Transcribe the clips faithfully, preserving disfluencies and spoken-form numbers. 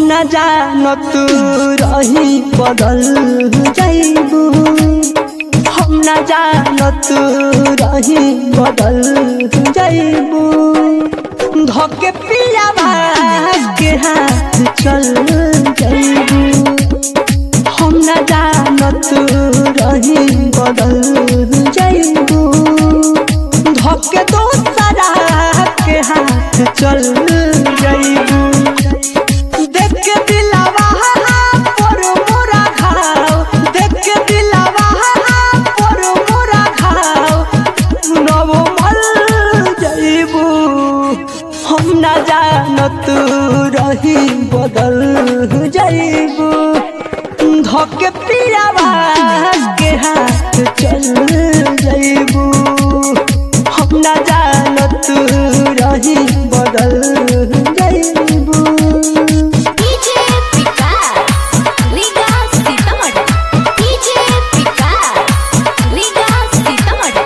न जानत रही बदल जाइबू हम न जानत रही बदल जाइबू धोके पिया के हाथ चल जाइबू हम न जानत रही बदल जाइबू धोके दोसरा के हाथ चल जाइबू देख के दिलवा पर मोरा घाव देख के दिलवा पर मोरा घाव नवो मल जाइबू हम न जानत रही बदल जाइबू धोके पियावा के हाथ चल जाइबू हम न जानत रही बदल जाइबू। डीजे विकास लीगा सीतामढ़ी डीजे विकास लीगा सीतामढ़ी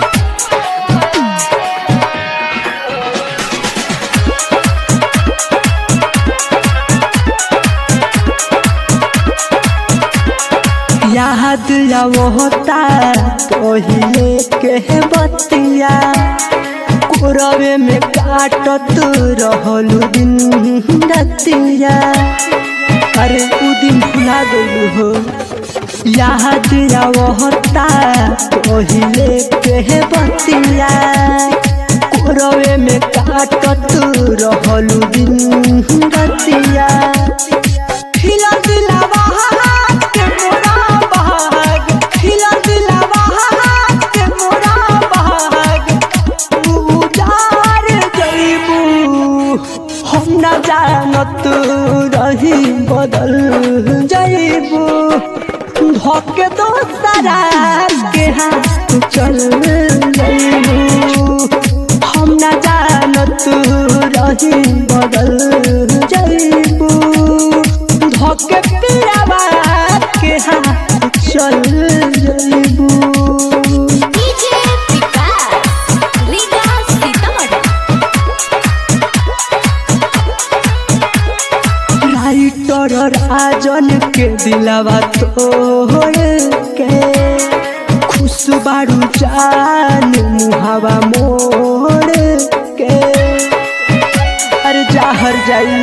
याद वो होता पहिले के बतिया कोरवे में काटत रहलू दिन रतिया अरे उ दिन भुला गइलू हो याद वो होता पहिले के बतिया कोरवे में काटत रहलू दिन रतिया हिला दिलवा के मोरा बहाग हिला दिलवा के मोरा बहाग उजार जाइबू हम न जानत रही बदल जाइबू धोके दोसरा के हाथ चल जाइबू हम न जानत रही बदल जाइबू धोके पियावा के हाथ चल जाइबू। डीजे विकास लीगा सीतामढ़ी राइटर राजन के दिलवा तोड़ के खुश बारू जान मुहावा मोड़ के अरे जाहर जाई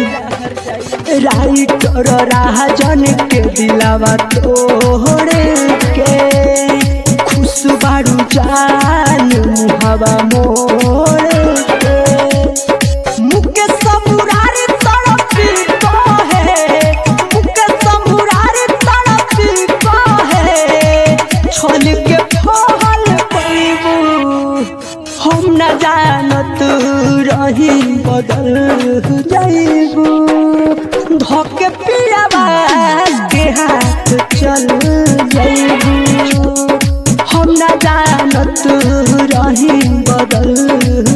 राइटर राजन के दिलवा तोड़ के खुश बारू जान मुहावा मोड़ के मुके समुरारी तड़पी कहे मुके समुरारी तड़पी कहे छल के फल पैबू हम न जानत रही बदल जाइबू धोके पियावा के हाथ चल जाइबू हम न जानत रही बदल